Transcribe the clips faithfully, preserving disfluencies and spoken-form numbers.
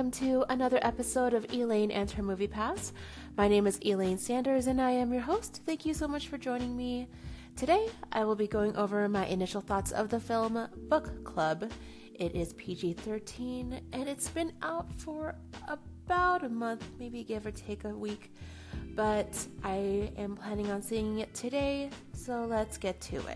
welcome to another episode of Elaine and Her Movie Pass. My name is Elaine Sanders and I am your host. Thank you so much for joining me. Today, I will be going over my initial thoughts of the film Book Club. It is P G thirteen and it's been out for about a month, maybe give or take a week, but I am planning on seeing it today, so let's get to it.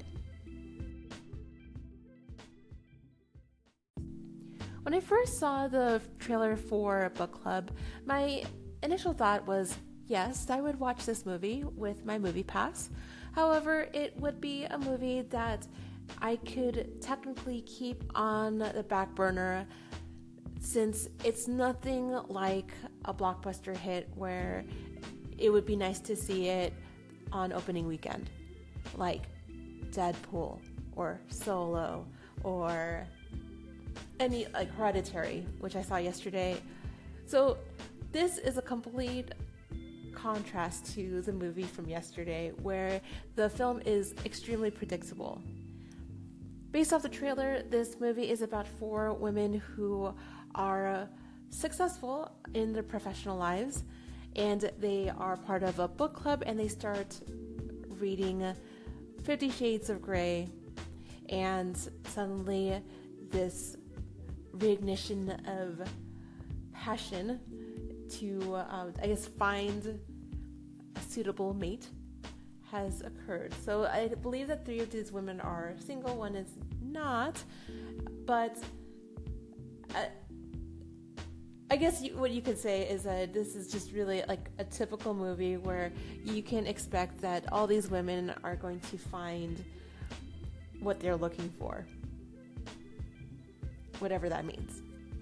When I first saw the trailer for Book Club, my initial thought was, yes, I would watch this movie with my movie pass. However, it would be a movie that I could technically keep on the back burner since it's nothing like a blockbuster hit where it would be nice to see it on opening weekend, like Deadpool or Solo or any like Hereditary, which I saw yesterday. So this is a complete contrast to the movie from yesterday where the film is extremely predictable. Based off the trailer, this movie is about four women who are successful in their professional lives, and they are part of a book club, and they start reading Fifty Shades of Grey, and suddenly this reignition of passion to, um, I guess, find a suitable mate has occurred. So I believe that three of these women are single, one is not, but I, I guess you, what you could say is that this is just really like a typical movie where you can expect that all these women are going to find what they're looking for, whatever that means.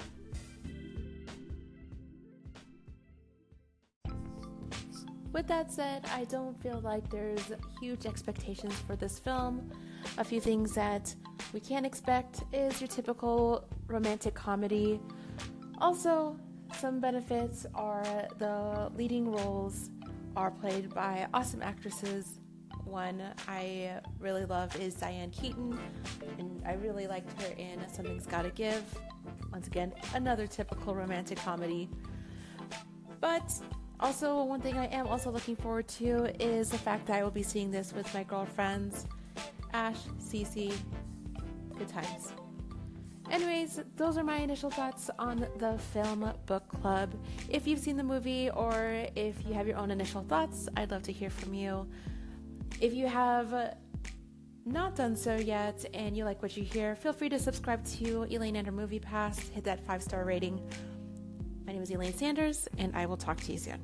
With that said, I don't feel like there's huge expectations for this film. A few things that we can expect is your typical romantic comedy. Also, some benefits are the leading roles are played by awesome actresses. One I really love is Diane Keaton, and I really liked her in Something's Gotta Give. Once again, another typical romantic comedy. But also, one thing I am also looking forward to is the fact that I will be seeing this with my girlfriends, Ash, Cece. Good times. Anyways, those are my initial thoughts on the film Book Club. If you've seen the movie or if you have your own initial thoughts, I'd love to hear from you. If you have not done so yet and you like what you hear, feel free to subscribe to Elaine and Her Movie Pass. Hit that five-star rating. My name is Elaine Sanders, and I will talk to you soon.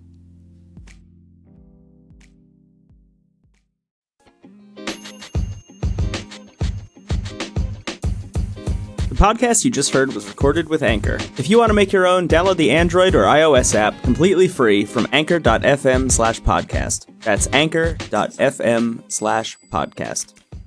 The podcast you just heard was recorded with Anchor. If you want to make your own, download the Android or iOS app completely free from anchor.fm slash podcast. That's anchor.fm slash podcast.